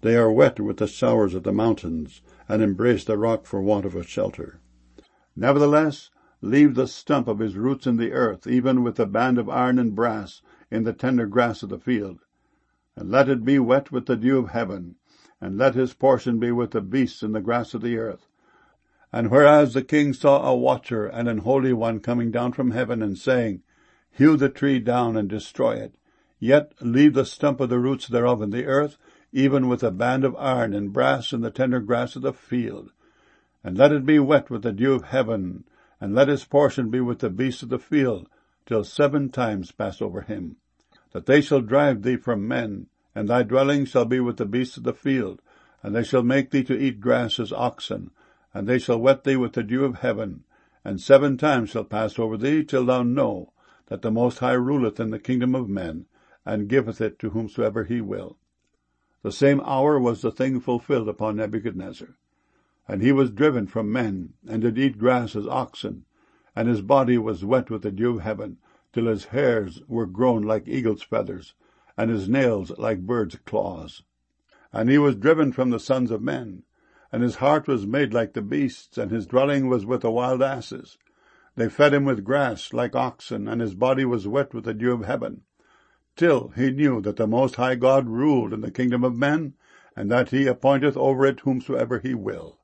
They are wet with the showers of the mountains, and embrace the rock for want of a shelter. Nevertheless, leave the stump of his roots in the earth, even with the band of iron and brass in the tender grass of the field. And let it be wet with the dew of heaven, and let his portion be with the beasts in the grass of the earth. And whereas the king saw a watcher and an holy one coming down from heaven, and saying, Hew the tree down and destroy it, yet leave the stump of the roots thereof in the earth, even with a band of iron and brass in the tender grass of the field. And let it be wet with the dew of heaven, and let his portion be with the beasts of the field, till 7 times pass over him. That they shall drive thee from men, and thy dwelling shall be with the beasts of the field, and they shall make thee to eat grass as oxen, and they shall wet thee with the dew of heaven, and 7 times shall pass over thee, till thou know that the Most High ruleth in the kingdom of men, and giveth it to whomsoever he will. The same hour was the thing fulfilled upon Nebuchadnezzar. And he was driven from men, and did eat grass as oxen, and his body was wet with the dew of heaven, till his hairs were grown like eagle's feathers, and his nails like birds' claws. And he was driven from the sons of men, and his heart was made like the beasts, and his dwelling was with the wild asses. They fed him with grass like oxen, and his body was wet with the dew of heaven, till he knew that the Most High God ruled in the kingdom of men, and that he appointeth over it whomsoever he will.